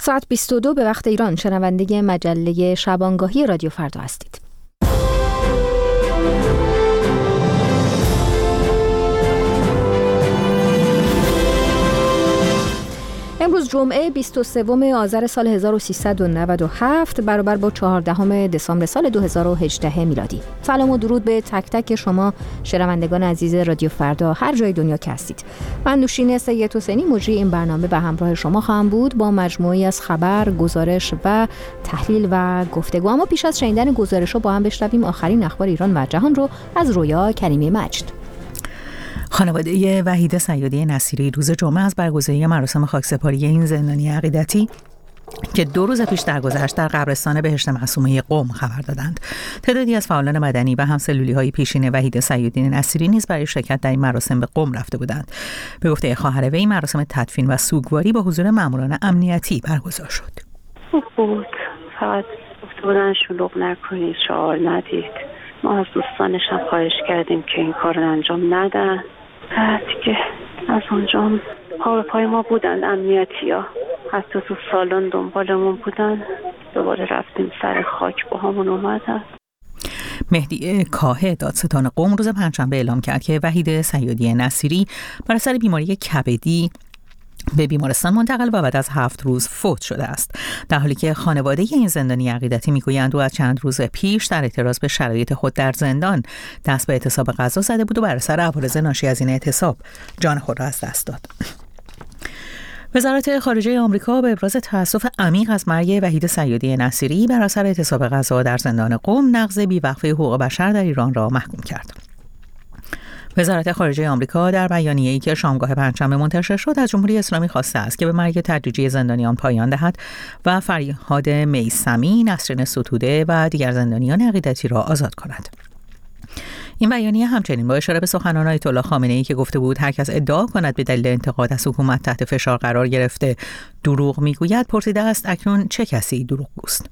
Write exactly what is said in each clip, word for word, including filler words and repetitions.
ساعت بیست و دو به وقت ایران شنونده مجله شبانگاهی رادیو فردا هستید. امروز جمعه بیست و سوم آذر سال هزار و سیصد و نود و هفت برابر با چهاردهم دسامبر سال دو هزار و هجده میلادی. سلام و درود به تک تک شما شنوندگان عزیز رادیو فردا هر جای دنیا که هستید. من نوشین سید حسینی مجری این برنامه به همراه شما خواهم بود با مجموعی از خبر، گزارش و تحلیل و گفتگو. اما پیش از شنیدن گزارش‌ها با هم بشنویم آخرین اخبار ایران و جهان رو از رویا کریمی مجد. خانواده وحید صیادی نصیری روز جمعه از برگزاری مراسم خاکسپاری این زندانی عقیدتی که دو روز پیش درگذشت در قبرستان بهشت معصومه قم خبر دادند. تعدادی از فعالان مدنی و همسلولی‌های پیشین وحید صیادی نصیری نیز برای شرکت در این مراسم به قم رفته بودند. به گفته خواهر وی مراسم تدفین و سوگواری با حضور ماموران امنیتی برگزار شد. خوب بود، فقط گفته بودن شلوغ نکنید، شعار ندید. ما از دوستانش هم خواهش کردیم که این کار رو انجام ندن. دیگه از اونجا پا به پای ما بودن امنیتی ها، حتی تو سالن دنبالمون بودن. دوباره رفتیم سر خاک با همون اومدن. مهدی کاه دادستان قم روز پنجشنبه اعلام کرد که وحید صیادی نصیری بر اثر بیماری کبدی به بیمارستان منتقل و بعد از هفت روز فوت شده است، در حالی که خانواده این زندانی عقیدتی میگویند او از چند روز پیش در اعتراض به شرایط خود در زندان دست به اعتصاب غذا زده بود و بر اثر عوارض ناشی از این اعتصاب جان خود را از دست داد. وزارت خارجه آمریکا به ابراز تأسف عمیق از مرگ وحید صیادی نصیری بر اثر اعتصاب غذا در زندان قم نقض بیوقفه حقوق بشر در ایران را محکوم کرد. وزارت خارجه آمریکا در بیانیه‌ای که شامگاه پنجشنبه منتشر شد از جمهوری اسلامی خواسته است که به مرگ تدریجی زندانیان پایان دهد و فرهاد میثمی، نسرین ستوده و دیگر زندانیان عقیدتی را آزاد کند. این بیانیه همچنین با اشاره به سخنان آیت الله خامنه‌ای که گفته بود هر کس ادعا کند به دلیل انتقاد از حکومت تحت فشار قرار گرفته دروغ میگوید، پرسیده است اکنون چه کسی دروغگوست.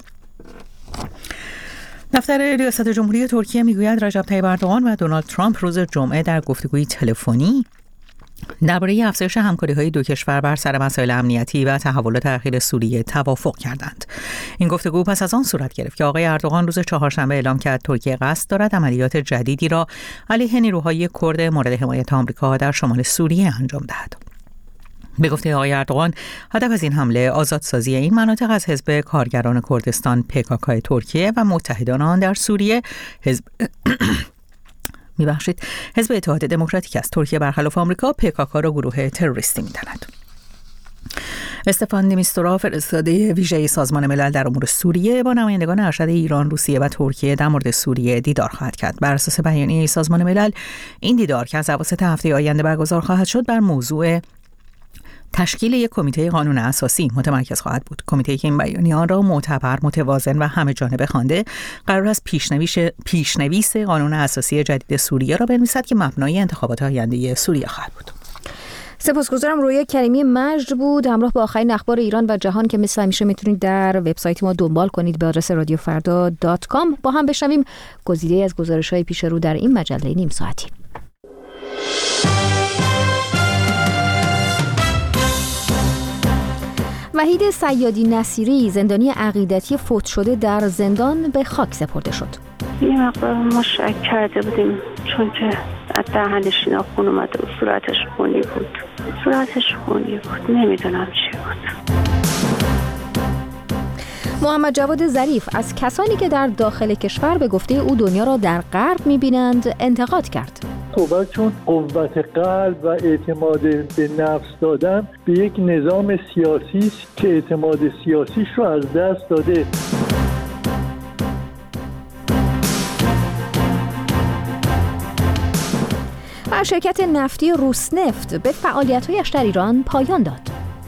دفتر ریاست جمهوری ترکیه میگوید رجب طیب اردوغان و دونالد ترامپ روز جمعه در گفتگوی تلفنی درباره افزایش همکاری‌های دو کشور بر سر مسائل امنیتی و تحولات اخیر سوریه توافق کردند. این گفتگو پس از آن صورت گرفت که آقای اردوغان روز چهارشنبه اعلام کرد ترکیه قصد دارد عملیات جدیدی را علیه نیروهای کرد مورد حمایت آمریکا در شمال سوریه انجام دهد. به گفته آقای اردوغان هدف از این حمله آزادسازی این مناطق از حزب کارگران کردستان پک‌ک ترکیه و متحدان آن در سوریه حزب میبخشید حزب اتحاد دموکراتیک است. ترکیه برخلاف آمریکا پک‌ک را گروه تروریستی می‌داند. استفان دی میستورا فرستاده ویژه سازمان ملل در امور سوریه با نمایندگان ارشد ایران، روسیه و ترکیه در مورد سوریه دیدار خواهد کرد. بر اساس بیانیه سازمان ملل این دیدار که از اواسط هفته آینده برگزار خواهد شد بر موضوع تشکیل یک کمیته قانون اساسی متمرکز خواهد بود. کمیته که این بیانیه آن را معتبر، متوازن و همه جانبه خوانده قرار است پیشنویس پیشنویس قانون اساسی جدید سوریه را بنویسد که مبنای انتخابات آینده سوریه خواهد بود. سپاسگزارم. رویا کریمی مجد بود همراه با آخرین اخبار ایران و جهان که مثل همیشه میتونید در وبسایت ما دنبال کنید به آدرس رادیو فردا دات کام. با هم بشنویم گزیده از گزارش‌های پیش رو در این مجله نیم ساعتی. وحید صیادی نصیری زندانی عقیدتی فوت شده در زندان به خاک سپرده شد. یه مقدار ما شک کرده بودیم چون که از دهنش ناخن اومده و صورتش خونی بود. صورتش خونی بود. نمیدونم چی بود. محمد جواد ظریف از کسانی که در داخل کشور به گفته او دنیا را در غرب می‌بینند انتقاد کرد. صحبت چون قوت قلب و اعتماد به نفس دادن به یک نظام سیاسی است که اعتماد سیاسیش رو از دست داده. و شرکت نفتی روسنفت به فعالیت‌هایش در ایران پایان داد.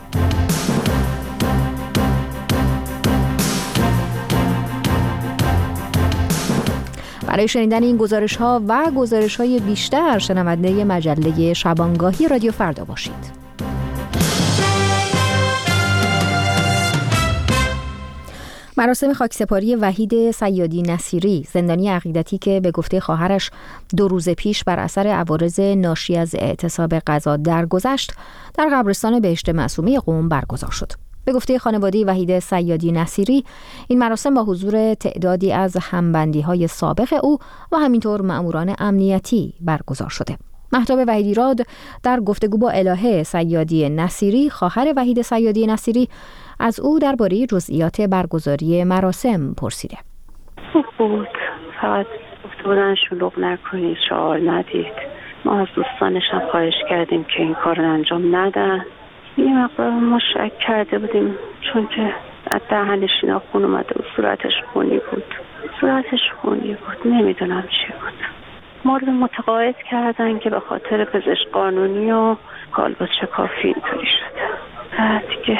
برای شنیدن این گزارش‌ها و گزارش‌های بیشتر شنونده مجله شبانگاهی رادیو فردا باشید. مراسم خاکسپاری وحید صیادی نصیری، زندانی عقیدتی که به گفته خواهرش دو روز پیش بر اثر عوارض ناشی از اعتصاب غذا درگذشت، در قبرستان بهشت معصومه قم برگزار شد. به گفته خانواده وحید صیادی نصیری، این مراسم با حضور تعدادی از همبندی‌های سابق او و همینطور مأموران امنیتی برگزار شده. مهتاب وحیدیراد در گفتگو با الهه صیادی نصیری، خواهر وحید صیادی نصیری، از او درباره جزئیات برگزاری مراسم پرسیده. خوب بود، فقط گفته بودن شلوغ نکنید، شعار ندید. ما از دوستانش هم خواهش کردیم که این کار رو انجام ندن. یه مقدار ما شک کرده بودیم چون که از دهنش اینا خون اومده و صورتش خونی بود صورتش خونی بود نمیدونم چی بود. ما رو متقاعد کردن که به خاطر پزشک قانونی و کالبد شکافی اینطوری شده. بعد دیگه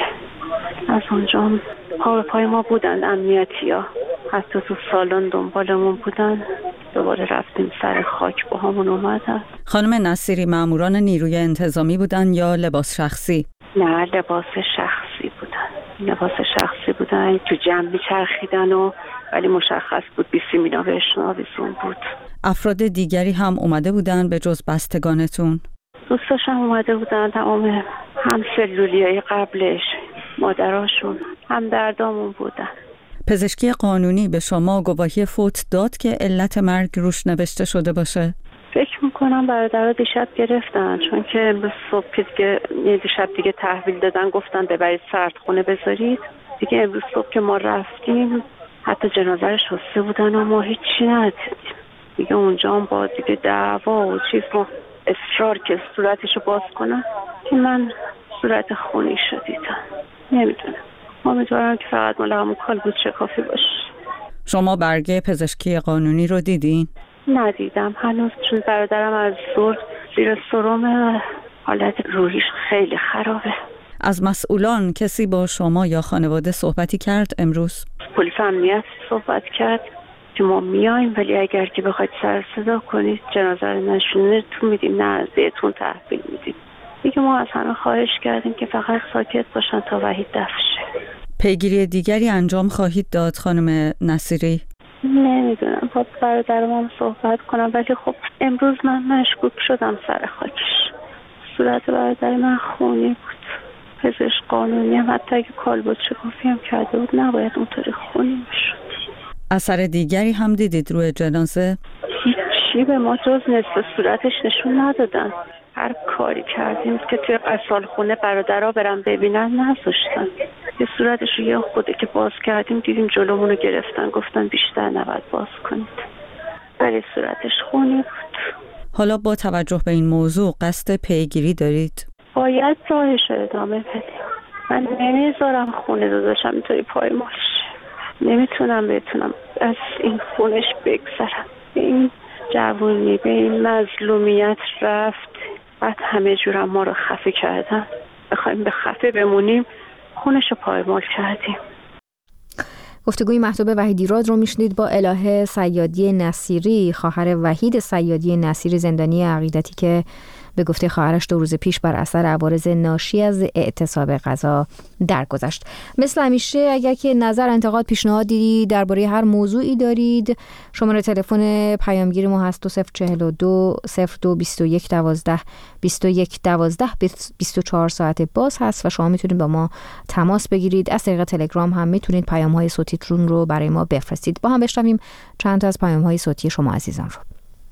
از اونجا پا به پای ما بودن امنیتی ها، حتی تو سالن دنبالمون بودن. دوباره رفتیم سر خاک با همون اومدن. خانم نصیری ماموران نیروی انتظامی بودن یا لباس شخصی؟ نه، لباس شخصی بودن لباس شخصی بودن تو جمع میچرخیدن و ولی مشخص بود بیسی مینا بهشون آویزون بود. افراد دیگری هم اومده بودن به جز بستگانتون؟ دوستاش هم اومده بودن، تمام هم سلولیای قبلش، مادراشون، هم دردامون بودن. پزشکی قانونی به شما گواهی فوت داد که علت مرگ روش نوشته شده باشه؟ فکر میکنم برادرها دیشب گرفتن، چون که امروز صبح دیگه دیشب دیگه تحویل دادن، گفتن ببرید سردخونه بذارید. دیگه امروز صبح که ما رفتیم حتی جنازه رو شسته بودن و ما هیچی ندیدیم. دیگه اونجا هم با دیگه دعوا و چیز ما اصرار که صورتشو باز کنن که من صورت خونی شدیدم. نمیدونم، امیدوارم که فقط مال همون کالبد شکافی باشه. شما برگه پزشکی قانونی رو دیدین؟ ندیدم هنوز، چون برادرم از زور زیر سرم، حالت روحیش خیلی خرابه. از مسئولان کسی با شما یا خانواده صحبتی کرد امروز؟ پلیس امنیت صحبت کرد که ما میایم ولی اگر که بخواید سر صدا کنید جنازه رو نشونتون میدیم، نه بهتون تحویل میدیم. دیگه ما از همه خواهش کردیم که فقط ساکت باشن تا وحید دفن شه. پیگیری دیگری انجام خواهید داد خانم نصیری؟ نمیدونم، با برادرم هم صحبت کنم، ولی خب امروز من مشکوک شدم سر خاکش. صورت برادر من خونی بود، پزشک قانونی هم حتی اگه کالبد شکافی هم کرده بود نباید اونطوری خونی میشد. اثر دیگری هم دیدید روی جنازه؟ هیچی به ما جز نصف صورتش نشون ندادن. هر کاری کردیم که توی قصال خونه برادرها برن ببینن نذاشتن. یه صورتش رو یه خوده که باز کردیم دیدیم جلومون رو گرفتن، گفتن بیشتر نباید باز کنید، ولی صورتش خونی بود. حالا با توجه به این موضوع قصد پیگیری دارید؟ باید راهش رو ادامه بدیم. من نمیذارم خونه داداشم اینطوری پایمالش. نمیتونم بتونم از این خونش بگذرم. به این جوونی، به این مظلومیت رفت، بعد همه جورم ما رو خفه کردن. بخوایم به خفه بمونیم خونش رو پایمال کردیم. گفتگوی مهتاب وحیدیراد رو میشنید با الهه صیادی نصیری، خواهر وحید صیادی نصیری زندانی عقیدتی که به گفته خواهرش دو روز پیش بر اثر عوارض ناشی از اعتصاب غذا درگذشت. مثل همیشه اگر که نظر، انتقاد، پیشنهاد دیدید درباره هر موضوعی دارید، شماره تلفن پیامگیر ما هست دو صفر چهل و دو صفر دو بیست و یک دوازده بیست و یک دوازده بیست و چهار ساعت باز هست و شما میتونید با ما تماس بگیرید. از طریق تلگرام هم میتونید پیام‌های صوتیتون رو برای ما بفرستید. با هم بشنویم چند تا از پیام‌های صوتی شما عزیزان رو.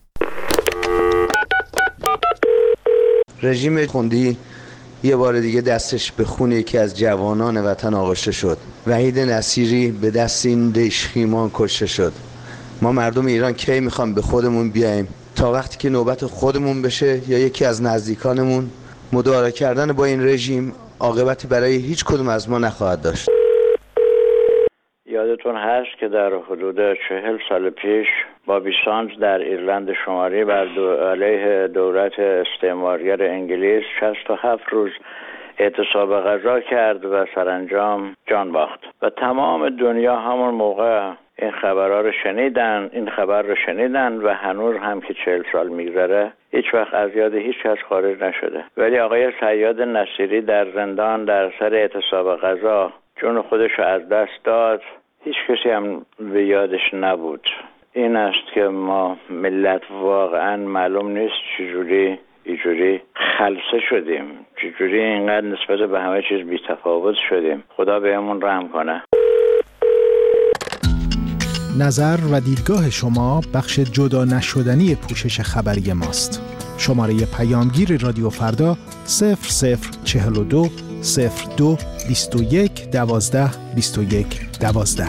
رژیم خوندی یه بار دیگه دستش به خون یکی از جوانان وطن آغشته شد. وحید نصیری به دست این ریشخیمان کشته شد. ما مردم ایران کی میخوام به خودمون بیاییم؟ تا وقتی که نوبت خودمون بشه یا یکی از نزدیکانمون. مدارا کردن با این رژیم عاقبتی برای هیچ کدوم از ما نخواهد داشت. یادتون هست که در حدود چهل سال پیش بابی ساندز در ایرلند شمالی بر دو علیه دولت استعمارگر انگلیس شصت و هفت روز اعتصاب غذا کرد و سرانجام جان باخت و تمام دنیا همون موقع این خبرها رو شنیدن این خبر رو شنیدن و هنوز هم که چهل سال میگذره هیچ وقت از یاد هیچ کس خارج نشده. ولی آقای صیاد نصیری در زندان در سر اعتصاب غذا جون خودش رو از دست داد. هیچ کسی هم به یادش نبود. این است که ما ملت واقعا معلوم نیست چجوری اینجوری خلسه شدیم؟ چجوری اینقدر نسبت به همه چیز بی‌تفاوت شدیم؟ خدا بهمون رحم کنه. نظر و دیدگاه شما بخش جدا نشدنی پوشش خبری ماست. شماره پیامگیر رادیو فردا صفر صفر چهل و دو صفر دو بیست و یک دوازده بیست و یک دوازده.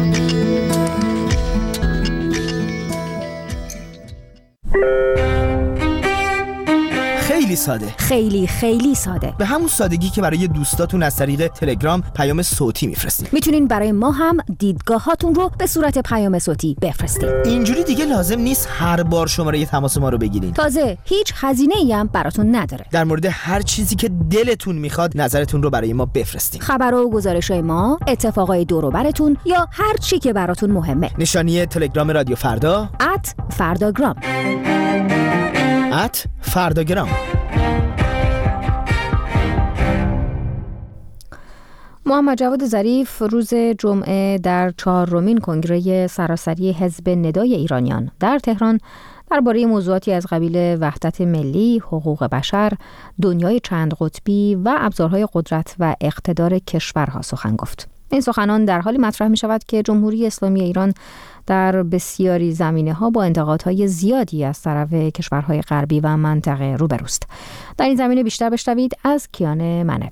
خیلی ساده، خیلی خیلی ساده، به همون سادگی که برای دوستاتون از طریق تلگرام پیام صوتی میفرستین. میتونین برای ما هم دیدگاهاتون رو به صورت پیام صوتی بفرستین. اینجوری دیگه لازم نیست هر بار شماره تماس ما رو بگیرین. تازه هیچ هزینه‌ای هم براتون نداره. در مورد هر چیزی که دلتون میخواد نظرتون رو برای ما بفرستین. خبر و گزارش‌های ما، اتفاقای دور و براتون یا هر چی که براتون مهمه. نشانی تلگرام رادیو فردا ات فرداگرام ات فرداگرام. محمد جواد ظریف روز جمعه در چهارمین کنگره سراسری حزب ندای ایرانیان در تهران درباره موضوعاتی از قبیل وحدت ملی، حقوق بشر، دنیای چند قطبی و ابزارهای قدرت و اقتدار کشورها سخن گفت. این سخنان در حالی مطرح می شود که جمهوری اسلامی ایران در بسیاری زمینه‌ها با انتقادهای زیادی از طرف کشورهای غربی و منطقه روبروست. در این زمینه بیشتر بشنوید از کیان منوی.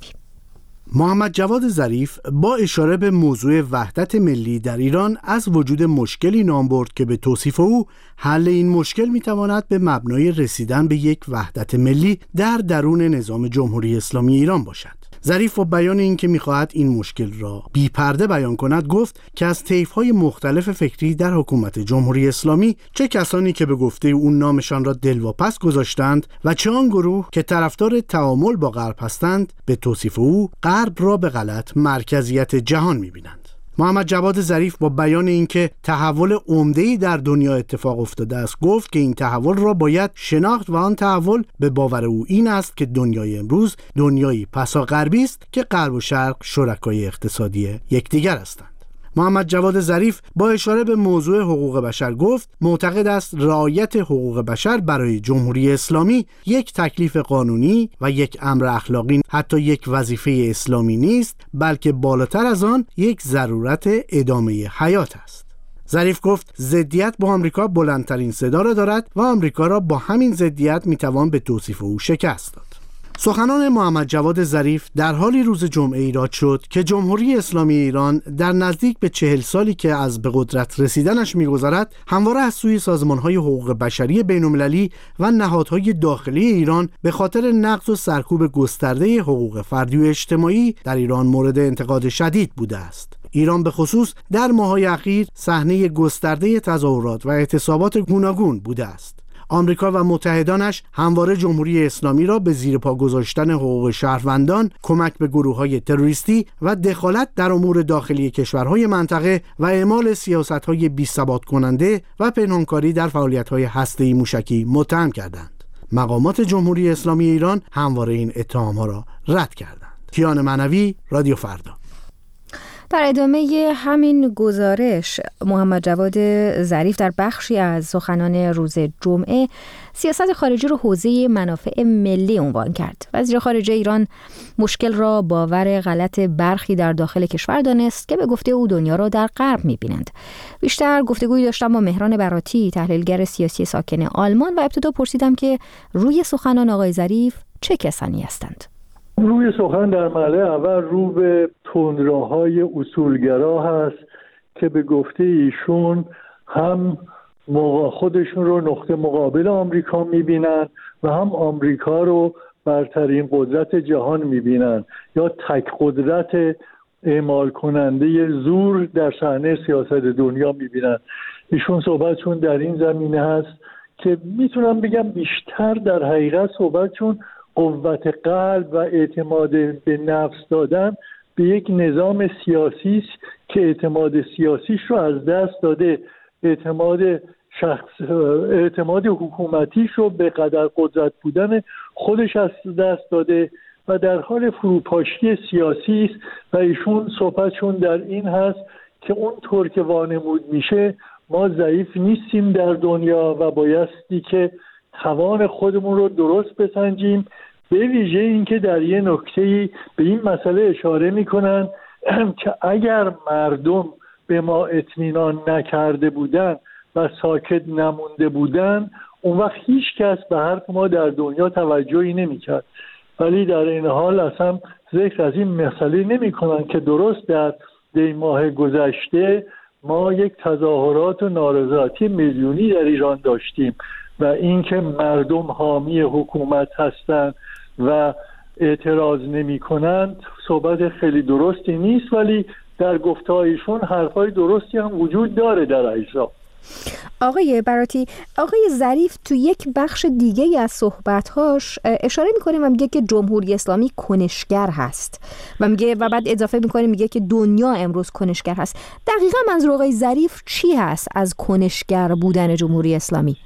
محمد جواد ظریف با اشاره به موضوع وحدت ملی در ایران از وجود مشکلی نام برد که به توصیف او حل این مشکل میتواند به مبنای رسیدن به یک وحدت ملی در درون نظام جمهوری اسلامی ایران باشد. ظریف با بیان اینکه می‌خواهد این مشکل را بی پرده بیان کند گفت که از طیف‌های مختلف فکری در حکومت جمهوری اسلامی، چه کسانی که به گفته اون نامشان را دلواپس گذاشتند و چه آن گروه که طرفدار تعامل با غرب هستند، به توصیف او غرب را به غلط مرکزیت جهان می‌بینند. محمد جواد ظریف با بیان اینکه تحول عمده‌ای در دنیا اتفاق افتاده است گفت که این تحول را باید شناخت و آن تحول به باور او این است که دنیای امروز دنیایی پسا غربی است که غرب و شرق شرکای اقتصادی یکدیگر هستند. محمد جواد ظریف با اشاره به موضوع حقوق بشر گفت معتقد است رعایت حقوق بشر برای جمهوری اسلامی یک تکلیف قانونی و یک امر اخلاقی، حتی یک وظیفه اسلامی نیست، بلکه بالاتر از آن یک ضرورت ادامه حیات است. ظریف گفت ضدیت با آمریکا بلندترین صدا را دارد و آمریکا را با همین ضدیت میتوان به توصیف او شکست داد. سخنان محمد جواد ظریف در حالی روز جمعه ایراد شد که جمهوری اسلامی ایران در نزدیک به چهل سالی که از به قدرت رسیدنش می‌گذرد همواره از سوی سازمان‌های حقوق بشری بین‌المللی و نهادهای داخلی ایران به خاطر نقض و سرکوب گسترده حقوق فردی و اجتماعی در ایران مورد انتقاد شدید بوده است. ایران به خصوص در ماه‌های اخیر صحنه گسترده تظاهرات و اعتصابات گوناگون بوده است. آمریکا و متحدانش همواره جمهوری اسلامی را به زیر پا گذاشتن حقوق شهروندان، کمک به گروه‌های تروریستی و دخالت در امور داخلی کشورهای منطقه و اعمال سیاست‌های بی‌ثبات کننده و پنهانکاری در فعالیت‌های هسته‌ای موشکی متهم کردند. مقامات جمهوری اسلامی ایران همواره این اتهام‌ها را رد کردند. کیان منوی، رادیو فردا. در ادامه همین گزارش محمد جواد ظریف در بخشی از سخنان روز جمعه سیاست خارجی رو حوزه منافع ملی عنوان کرد. وزیر خارجه ایران مشکل را باور غلط برخی در داخل کشور دانست که به گفته او دنیا را در غرب می‌بینند. بیشتر گفتگویی داشتم با مهران براتی، تحلیلگر سیاسی ساکن آلمان، و ابتدا پرسیدم که روی سخنان آقای ظریف چه کسانی هستند. روی سخن در مرحله اول رو به تندروهای اصولگرا هست که به گفته ایشون هم خودشون رو نقطه مقابل آمریکا میبینن و هم آمریکا رو برترین قدرت جهان میبینن یا تک قدرت اعمال کننده زور در صحنه سیاست دنیا میبینن. ایشون صحبتشون در این زمینه هست که میتونم بگم بیشتر در حقیقت صحبتشون قوت قلب و اعتماد به نفس دادن به یک نظام سیاسی است که اعتماد سیاسیش رو از دست داده، اعتماد شخص اعتماد حکومتیش رو به قدر قدرت بودن خودش از دست داده و در حال فروپاشی سیاسی است و ایشون صحبتشون در این هست که اونطور که وانمود میشه ما ضعیف نیستیم در دنیا و بایستی که توان خودمون رو درست بسنجیم. به ویژه اینکه در یه نکته‌ای به این مسئله اشاره میکنن که اگر مردم به ما اطمینان نکرده بودن و ساکت نمونده بودن، اون وقت هیچ کس به حرف ما در دنیا توجهی نمیکرد. ولی در این حال اصلا ذکر از این مسئله نمی کنن که درست در دی ماه گذشته ما یک تظاهرات و نارضایتی میلیونی در ایران داشتیم و اینکه مردم حامی حکومت هستند و اعتراض نمی کنند صحبت خیلی درستی نیست، ولی در گفتهایشون حرفای درستی هم وجود داره در اجزا. آقای براتی، آقای ظریف تو یک بخش دیگه از صحبت‌هاش اشاره می‌کنه و میگه که جمهوری اسلامی کنشگر هست و میگه و بعد اضافه می‌کنه میگه که دنیا امروز کنشگر هست. دقیقاً منظور آقای ظریف چی هست از کنشگر بودن جمهوری اسلامی؟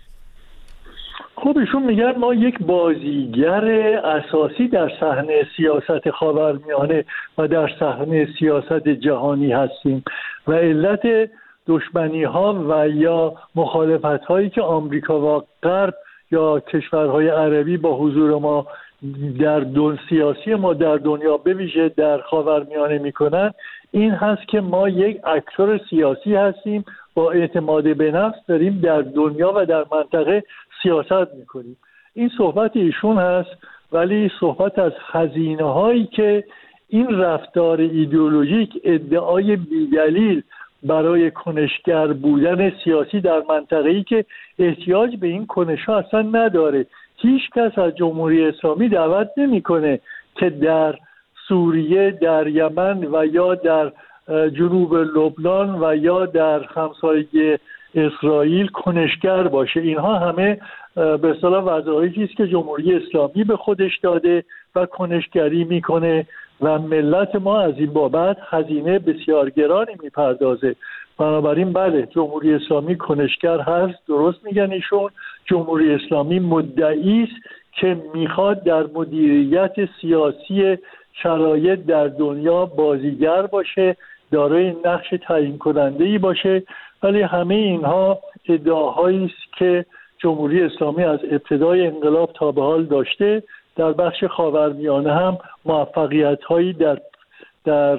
خب ایشون میگن ما یک بازیگر اساسی در صحنه سیاست خاورمیانه و در صحنه سیاست جهانی هستیم و علت دشمنی ها و یا مخالفت هایی که آمریکا و غرب یا کشورهای عربی با حضور ما در دون سیاسی ما در دنیا به ویژه در خاورمیانه میکنن این هست که ما یک اکتور سیاسی هستیم با اعتماد به نفس داریم در دنیا و در منطقه سیاست میکنیم. این صحبت ایشون هست، ولی صحبت از هزینه هایی که این رفتار ایدئولوژیک ادعای بیدلیل برای کنشگر بودن سیاسی در منطقه‌ای که احتیاج به این کنش‌ها اصلا نداره. هیچ کس از جمهوری اسلامی دعوت نمی‌کنه که در سوریه، در یمن و یا در جنوب لبنان و یا در همسایگی اسرائیل کنشگر باشه. اینها همه به اصطلاح وظایفی است که جمهوری اسلامی به خودش داده و کنشگری میکنه و ملت ما از این بابت هزینه بسیار گرانی میپردازه. بنابراین بله، جمهوری اسلامی کنشگر هست، درست میگن ایشون. جمهوری اسلامی مدعی است که میخواد در مدیریت سیاسی شرایط در دنیا بازیگر باشه، دارای نقش تعیین کننده‌ای باشه، ولی همه اینها ادعاهایی است که جمهوری اسلامی از ابتدای انقلاب تا به حال داشته. در بخش خاورمیانه هم موفقیت‌هایی در در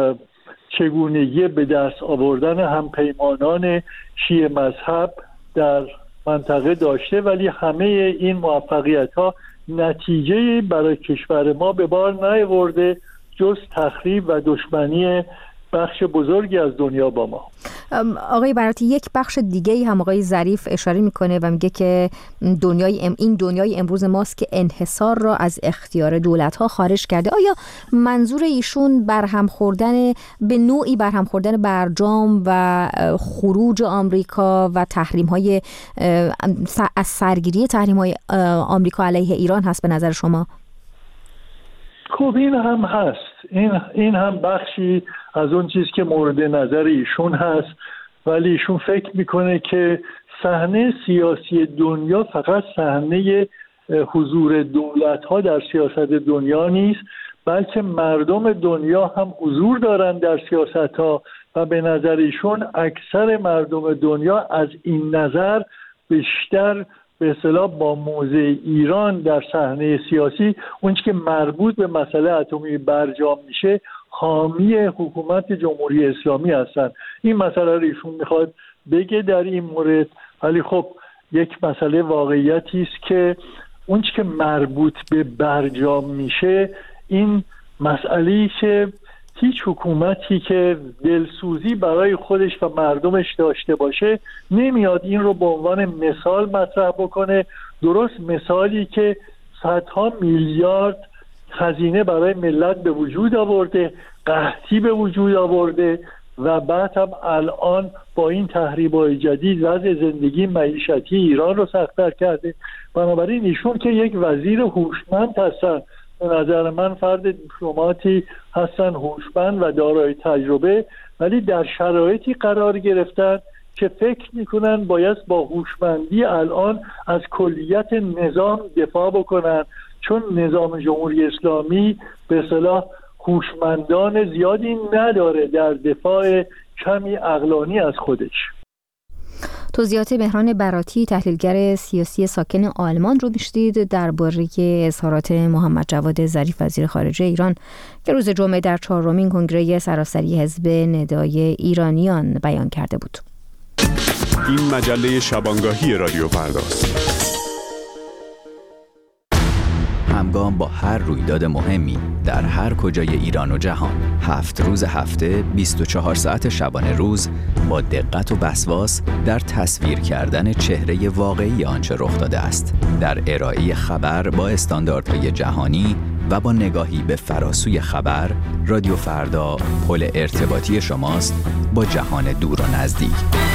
چگونگی به دست آوردن همپیمانان شیعه مذهب در منطقه داشته، ولی همه این موفقیت‌ها نتیجه برای کشور ما به بار نیاورده جز تخریب و دشمنی بخش بزرگی از دنیا با ما. آقای براتی، یک بخش دیگه هم آقای ظریف اشاره میکنه و میگه که دنیای ام این دنیای امروز ماست که انحصار را از اختیار دولت‌ها خارج کرده. آیا منظور ایشون برهم خوردن به نوعی برهم خوردن برجام و خروج آمریکا و تحریم‌های از سرگیری تحریم‌های آمریکا علیه ایران هست به نظر شما؟ خب این هم هست، این این هم بخشی از اون چیز که مورد نظر ایشون هست، ولی ایشون فکر میکنه که صحنه سیاسی دنیا فقط صحنه حضور دولت ها در سیاست دنیا نیست، بلکه مردم دنیا هم حضور دارن در سیاست ها و به نظر ایشون اکثر مردم دنیا از این نظر بیشتر به اصطلاح با موضع ایران در صحنه سیاسی اون که مربوط به مسئله اتمی برجام میشه حامی حکومت جمهوری اسلامی هستن. این مسئله رو ایشون میخواد بگه در این مورد، ولی خب یک مسئله واقعیتی است که اون که مربوط به برجام میشه این مسئله‌ای که هیچ حکومتی که دلسوزی برای خودش و مردمش داشته باشه نمیاد این رو به عنوان مثال مطرح بکنه. درست مثالی که صدها میلیارد خزینه برای ملت به وجود آورده، قحطی به وجود آورده و بعد هم الان با این تحریم‌های جدید وضع زندگی معیشتی ایران رو سخت‌تر کرده. بنابراین ایشون که یک وزیر هوشمند هستن، به نظر من فرد دیپلماتی هستن هوشمند و دارای تجربه، ولی در شرایطی قرار گرفتن که فکر میکنن باید با هوشمندی الان از کلیت نظام دفاع بکنن، چون نظام جمهوری اسلامی به اصطلاح هوشمندان زیادی نداره در دفاع کمی عقلانی از خودش. توضیحات بهران براتی، تحلیلگر سیاسی ساکن آلمان رو میشنید درباره اظهارات محمد جواد ظریف وزیر خارجه ایران که روز جمعه در چهارمین کنگره سراسری حزب ندای ایرانیان بیان کرده بود. این مجله شبانگاهی رادیو فرداست. همگام با هر رویداد مهمی در هر کجای ایران و جهان، هفت روز هفته، بیست و چهار ساعت شبانه روز، با دقت و وسواس در تصویر کردن چهره واقعی آنچه رخ داده است، در ارائه خبر با استانداردهای جهانی و با نگاهی به فراسوی خبر، رادیو فردا پل ارتباطی شماست با جهان دور و نزدیک.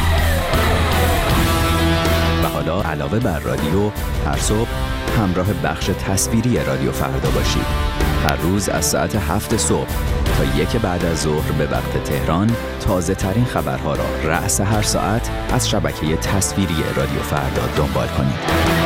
و حالا علاوه بر رادیو، هر صبح همراه بخش تصویری رادیو فردا باشید. هر روز از ساعت هفت صبح تا یک بعد از ظهر به وقت تهران، تازه ترین خبرها را رأس هر ساعت از شبکه تصویری رادیو فردا دنبال کنید.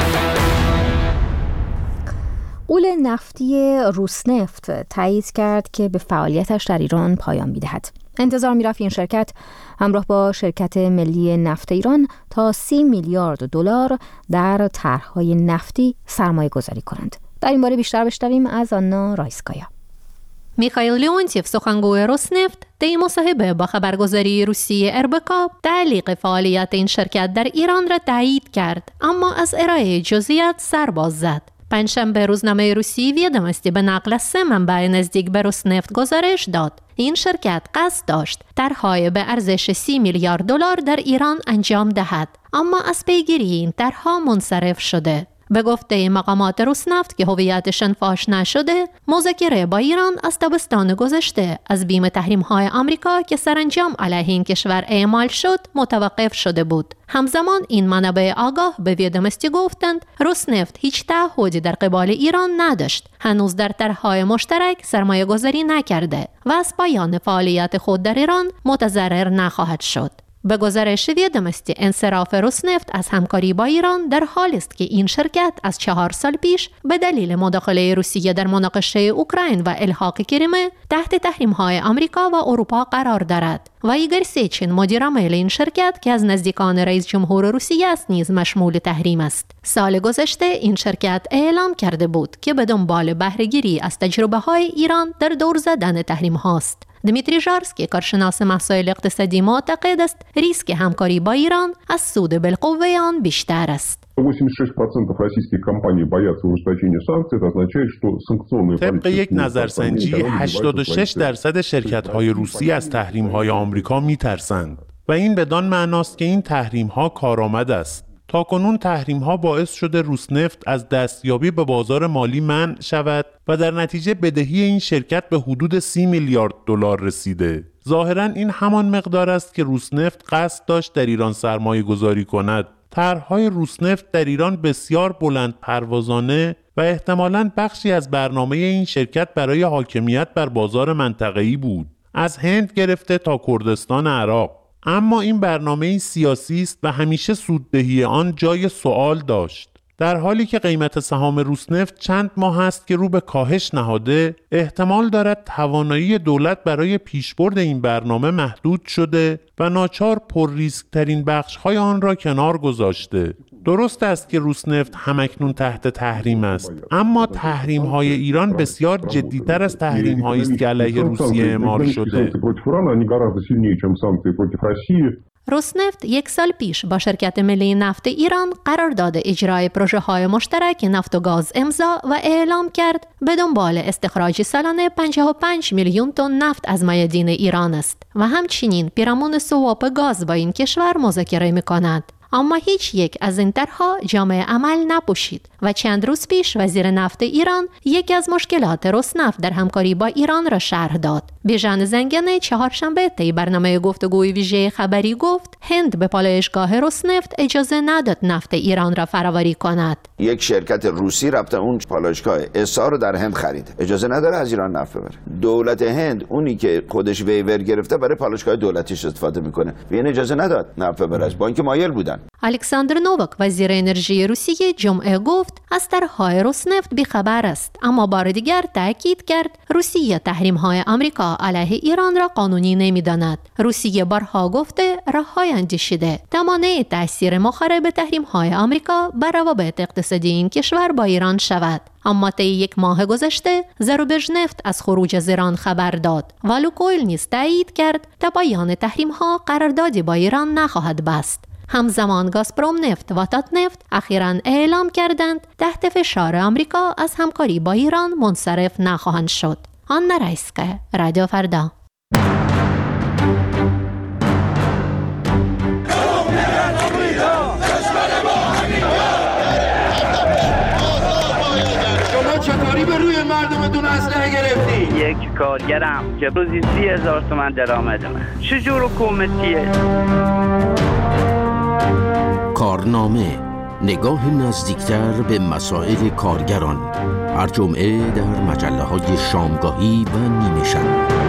غول نفتی روسنفت تایید کرد که به فعالیتش در ایران پایان می‌دهد. انتظار می‌رفت این شرکت همراه با شرکت ملی نفت ایران تا سی میلیارد دلار در طرح‌های نفتی سرمایه گذاری کنند. در این باره بیشتر بشنویم از آنا رایسکایا. میخائیل لیونتیف، سخنگوی روسنفت، در مصاحبه با خبرگزاری روسی اربکا تعلیق فعالیت این شرکت در ایران را تایید کرد، اما از ارائه جزئیات سر باز زد. پنجشنبه روزنامه روسی ویدامستی به نقل از سه منبع نزدیک به روسنفت گزارش داد این شرکت قصد داشت طرح‌های به ارزش سی میلیارد دلار در ایران انجام دهد، اما از پیگیری این طرح‌ها منصرف شده. به گفته مقامات روسنفت که هویتشان فاش نشده، مذاکره با ایران از تابستان گذشته از بیم تحریم‌های آمریکا که سرانجام علیه این کشور اعمال شد متوقف شده بود. همزمان این منابع آگاه به ویدامستی گفتند روسنفت هیچ تعهدی در قبال ایران نداشت، هنوز در طرح‌های مشترک سرمایه گذاری نکرده و از پایان فعالیت خود در ایران متضرر نخواهد شد. به گزارش ویدامستی، انصراف روسنفت از همکاری با ایران در حالی است که این شرکت از چهار سال پیش به دلیل مداخله روسیه در مناقشه اوکراین و الحاق کریمه تحت تحریم‌های آمریکا و اروپا قرار دارد و ایگور سیچین، مدیر عامل این شرکت که از نزدیکان رئیس جمهور روسیه است، نیز مشمول تحریم است. سال گذشته این شرکت اعلام کرده بود که به دنبال بهره‌گیری از تجربه‌های ایران در دور زدن تحریم هاست. دمیتری ژارسکی، کارشناس مسائل اقتصادی، معتقد است ریسک همکاری با ایران از سود بالقوه آن بیشتر است. طبق یک نظرسنجی هشتاد و شش درصد شرکت‌های روسی از تحریم‌های آمریکا می‌ترسند و این بدان معناست که این تحریم‌ها کارآمد است. تاکنون تحریم‌ها باعث شده روسنفت از دستیابی به بازار مالی منع شود و در نتیجه بدهی این شرکت به حدود سی میلیارد دلار رسیده. ظاهراً این همان مقدار است که روسنفت قصد داشت در ایران سرمایه گذاری کند. طرح‌های روسنفت در ایران بسیار بلند پروازانه و احتمالاً بخشی از برنامه این شرکت برای حاکمیت بر بازار منطقه‌ای بود، از هند گرفته تا کردستان عراق. اما این برنامه سیاسی است و همیشه سوددهی آن جای سوال داشت. در حالی که قیمت سهام روسنفت چند ماه است که رو به کاهش نهاده، احتمال دارد توانایی دولت برای پیشبرد این برنامه محدود شده و ناچار پر ریسک ترین بخش های آن را کنار گذاشته. درست است که روسنفت همکنون تحت تحریم است، اما تحریم های ایران بسیار جدیتر از تحریم هایی است که علیه روسیه اعمال شده. روسنفت یک سال پیش با شرکت ملی نفت ایران قرارداد اجرای پروژه های مشترک نفت و گاز امضا و اعلام کرد به دنبال استخراج سالانه پنجاه و پنج میلیون تن نفت از میادین ایران است و همچنین پیرامون سواپ گاز با این کشور مذاکره می‌کند. اما هیچ یک از این طرح‌ها جامع عمل نپوشید و چند روز پیش وزیر نفت ایران یکی از مشکلات روسنفت در همکاری با ایران را شرح داد. بیژن زنگنه چهارشنبه طی برنامه گفتگوی ویژه خبری گفت هند به پالایشگاه روسنفت اجازه نداد نفت ایران را فراوری کند. یک شرکت روسی رفته اون پالایشگاه اسا رو در هند خرید، اجازه نداره از ایران نفت ببره. دولت هند اونی که خودش ویور گرفته برای پالایشگاه دولتیش استفاده میکنه، این اجازه نداد نفت ببره، با اینکه مایل بودن. الکساندر نووک وزیر انرژی روسیه جمعه گفت از طرح‌های روسنفت بی‌خبر است، اما بار دیگر تاکید کرد روسیه تحریم‌های آمریکا علیه ایران را قانونی نمی‌داند. روسیه بارها گفته راه‌های اندیشیده تا مانع تأثیر مخرب تحریم‌های آمریکا بر روابط اقتصادی این کشور با ایران شود. اما طی یک ماه گذشته زروبژنفت از خروج از ایران خبر داد و لوکویل نیز تایید کرد تا پایان تحریم‌ها قراردادی با ایران نخواهد بست. همزمان گازپروم نفت و تاتنفت اخیراً اعلام کردند تحت فشار آمریکا از همکاری با ایران منصرف نخواهند شد. آنا رایسکه، رادیو فردا. شما چطوری به روی مردمتون اسلحه گرفتی؟ یک کارگرم که روزی سی هزار تومان درآمدمه. چجور حکومتیه؟ کارنامه، نگاه نزدیکتر به مسائل کارگران، هر جمعه در مجله های شامگاهی و نیمه شب.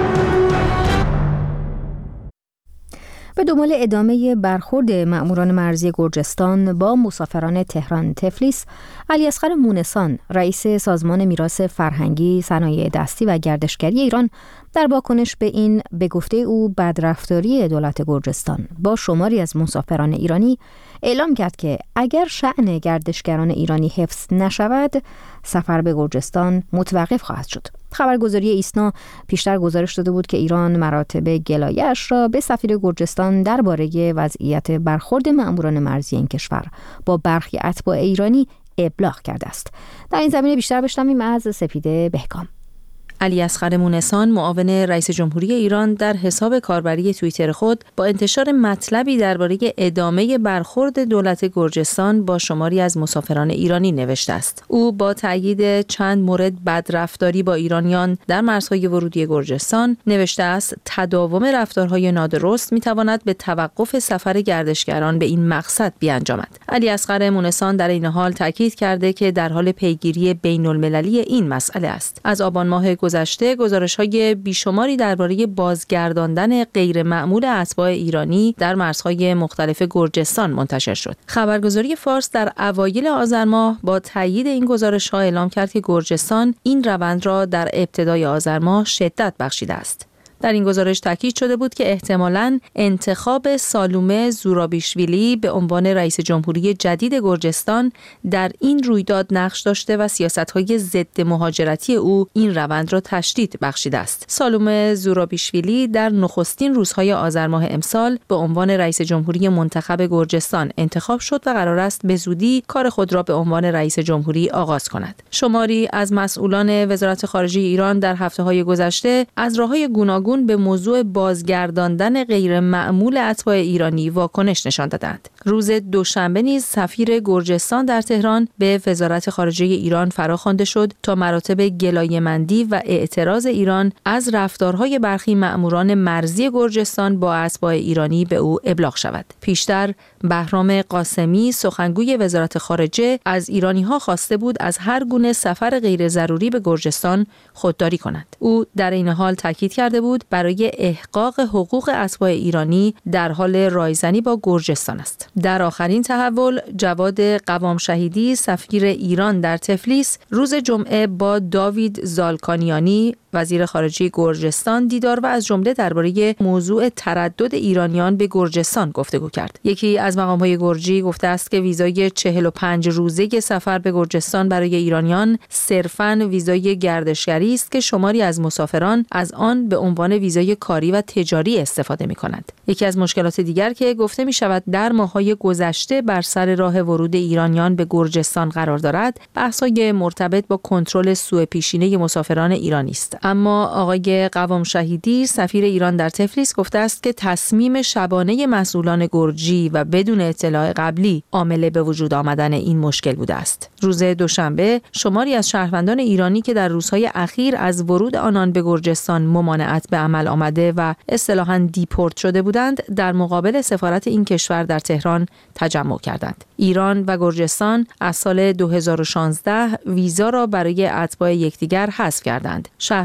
به دنبال ادامه برخورد مأموران مرزی گرجستان با مسافران تهران تفلیس، علیاصغر مونسان رئیس سازمان میراث فرهنگی، صنایع دستی و گردشگری ایران در واکنش به این به گفته او بدرفتاری دولت گرجستان با شماری از مسافران ایرانی اعلام کرد که اگر شأن گردشگران ایرانی حفظ نشود سفر به گرجستان متوقف خواهد شد. خبرگزاری ایسنا پیشتر گزارش داده بود که ایران مراتب گلایه‌اش را به سفیر گرجستان درباره وضعیت برخورد مأموران مرزی این کشور با برخی اتباع ایرانی ابلاغ کرده است. در این زمینه بیشتر بشنویم از سپیده بهکام. علیاصغر مونسان معاون رئیس جمهوری ایران در حساب کاربری توییتر خود با انتشار مطلبی درباره ادامه برخورد دولت گرجستان با شماری از مسافران ایرانی نوشته است. او با تأیید چند مورد بدرفتاری با ایرانیان در مرزهای ورودی گرجستان نوشته است تداوم رفتارهای نادرست میتواند به توقف سفر گردشگران به این مقصد بیانجامد. علیاصغر مونسان در این حال تاکید کرده که در حال پیگیری بین‌المللی این مسئله است. از آبان ماه گذشته گزارش‌های بیشماری درباره بازگرداندن غیر معمول اتباع ایرانی در مرزهای مختلف گرجستان منتشر شد. خبرگزاری فارس در اوایل آذر ماه با تایید این گزارش‌ها اعلام کرد که گرجستان این روند را در ابتدای آذر ماه شدت بخشیده است. در این گزارش تاکید شده بود که احتمالاً انتخاب سالومه زورابیشویلی به عنوان رئیس جمهوری جدید گرجستان در این رویداد نقش داشته و سیاست‌های ضد مهاجرتی او این روند را تشدید بخشیده است. سالومه زورابیشویلی در نخستین روزهای آذر ماه امسال به عنوان رئیس جمهوری منتخب گرجستان انتخاب شد و قرار است به زودی کار خود را به عنوان رئیس جمهوری آغاز کند. شماری از مسئولان وزارت خارجه ایران در هفته‌های گذشته از راه‌های گوناگون به موضوع بازگرداندن غیر معمول اتباع ایرانی واکنش نشان دادند. روز دوشنبه نیز سفیر گرجستان در تهران به وزارت خارجه ایران فراخوانده شد تا مراتب گلایه‌مندی و اعتراض ایران از رفتارهای برخی مأموران مرزی گرجستان با اتباع ایرانی به او ابلاغ شود. پیشتر بهرام قاسمی سخنگوی وزارت خارجه از ایرانی‌ها خواسته بود از هر گونه سفر غیر ضروری به گرجستان خودداری کنند. او در این حال تاکید کرده بود برای احقاق حقوق اتباع ایرانی در حال رایزنی با گرجستان است. در آخرین تحول جواد قوام شهیدی سفیر ایران در تفلیس روز جمعه با داوید زالکانیانی وزیر خارجه گرجستان دیدار و از جمله درباره موضوع تردد ایرانیان به گرجستان گفتگو کرد. یکی از مقام‌های گرجی گفته است که ویزای چهل و پنج روزه سفر به گرجستان برای ایرانیان صرفاً ویزای گردشگری است که شماری از مسافران از آن به عنوان ویزای کاری و تجاری استفاده می‌کنند. یکی از مشکلات دیگر که گفته می‌شود در ماه‌های گذشته بر سر راه ورود ایرانیان به گرجستان قرار دارد، بحث‌های مرتبط با کنترل سوء پیشینه مسافران ایرانی است. اما آقای قوام شهیدی سفیر ایران در تفلیس گفته است که تصمیم شبانه مسئولان گرجی و بدون اطلاع قبلی عامل به وجود آمدن این مشکل بوده است. روز دوشنبه شماری از شهروندان ایرانی که در روزهای اخیر از ورود آنان به گرجستان ممانعت به عمل آمده و اصطلاحاً دیپورت شده بودند در مقابل سفارت این کشور در تهران تجمع کردند. ایران و گرجستان از سال دو هزار و شانزده ویزا را برای اتباع یکدیگر حذف کردند. شهروند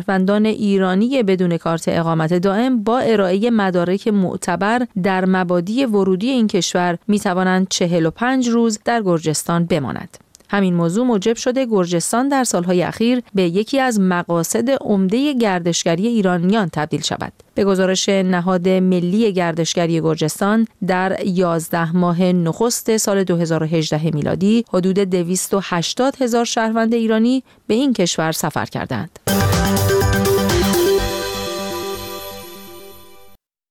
شهروندان ایرانی بدون کارت اقامت دائم با ارائه مدارک معتبر در مبادی ورودی این کشور می توانند چهل و پنج روز در گرجستان بمانند. همین موضوع موجب شده گرجستان در سالهای اخیر به یکی از مقاصد عمده گردشگری ایرانیان تبدیل شود. به گزارش نهاد ملی گردشگری گرجستان در یازده ماه نخست سال دو هزار و هجده میلادی حدود دویست و هشتاد هزار شهروند ایرانی به این کشور سفر کردند.